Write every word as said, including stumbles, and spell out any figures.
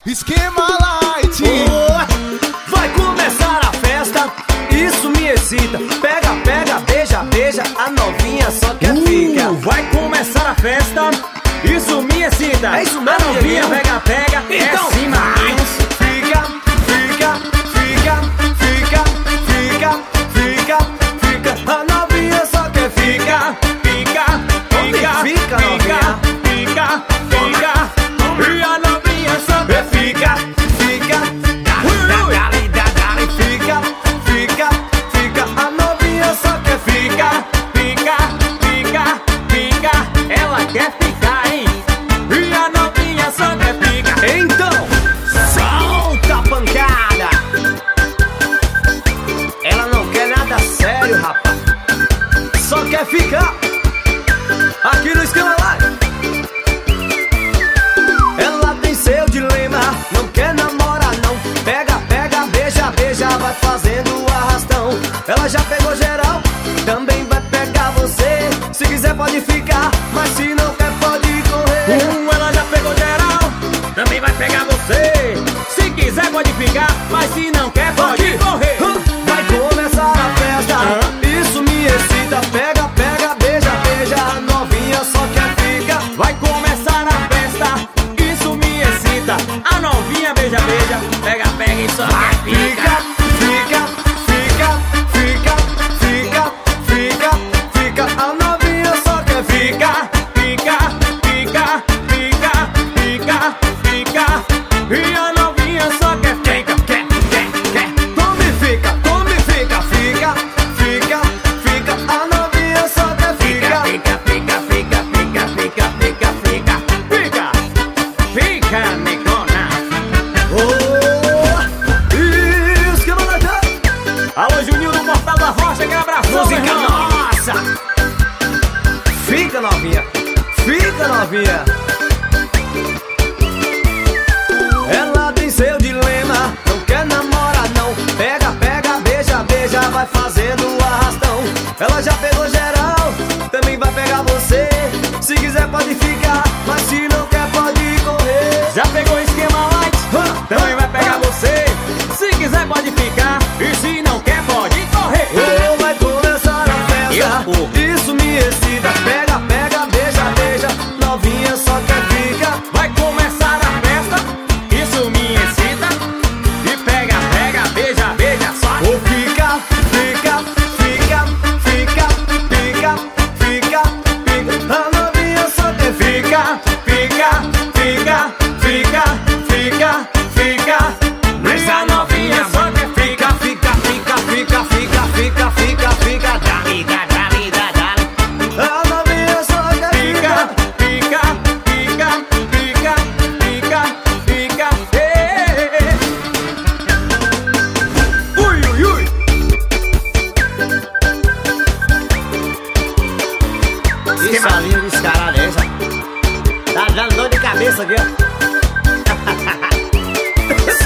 Esquema Light. Oh, vai começar a festa, isso me excita. Pega, pega, beija, beija, a novinha só quer uh, ficar. Vai começar a festa, isso me excita. É isso mesmo, a novinha pega, pega, então, é cima. Fica, fica, fica, fica, fica, fica, fica. A novinha só quer ficar. Fica, fica, fica, fica, fica, fica. E a novinha só quer fica, fica, dale, dale, dale, fica, fica, fica. A novinha só quer ficar. Fica, fica, fica. Ela quer ficar, hein? E a novinha só quer ficar. Então, solta a pancada. Ela não quer nada sério, rapaz. Só quer ficar aqui no Esquema Light. Ela tem seu dilema, não quer namorar não. Pega, pega, beija, beija, vai fazendo o arrastão. Ela já pegou geral, também vai pegar você. Se quiser pode ficar, mas se não quer pode correr. Um, ela já pegou geral, também vai pegar você. Se quiser pode ficar, mas se não quer pode Aqui. correr. Vai começar a festa, isso me excita. Pega, pega, beija, beija, a novinha só quer ficar. Vai começar a festa, isso me excita. A novinha beija, beija, pega, pega e só quer Fica, ficar. fica, fica, fica, fica, fica, fica. A novinha só quer ficar. Fica, fica, fica, fica, fica. E a novinha só quer ficar. Quer, quer, quer. Tome, fica, tome, fica, fica, fica, fica. A novinha só quer ficar. Fica, fica, fica, fica, fica, fica, fica, fica, fica, negona. Oh, e Esquema Light. Alô, Juninho do Portal da Rocha, que abraço, Música meu irmão. nossa. Fica novinha, fica novinha. Ela tem seu dilema, não quer namorar não. Pega, pega, beija, beija, vai fazendo o arrastão. Ela já pegou geral, também vai pegar você. Se quiser pode ficar, mas se não quer pode correr. Já pegou o Esquema Light, também vai pegar você. Se quiser pode ficar, e se não quer pode correr. Oh, vai começar a festa, Eu, isso me excita. Pega, pega, beija, beija, novinha só quer ficar. Vai começar a festa, isso me excita. E pega, pega, beija, beija, só. Oh, fica, fica, fica, fica, fica, fica, fica. A novinha só quer ficar. Fica, fica, fica, fica, fica. Mas a novinha só quer ficar. Fica, fica, fica, fica, fica, fica, fica, dali, dali, dali. A novinha só quer Fica, ficar. fica, fica, fica, fica, fica. Ei. Ui, ui, ui. Isso ali, descarada é essa. Tá dando dor de cabeça aqui, ó.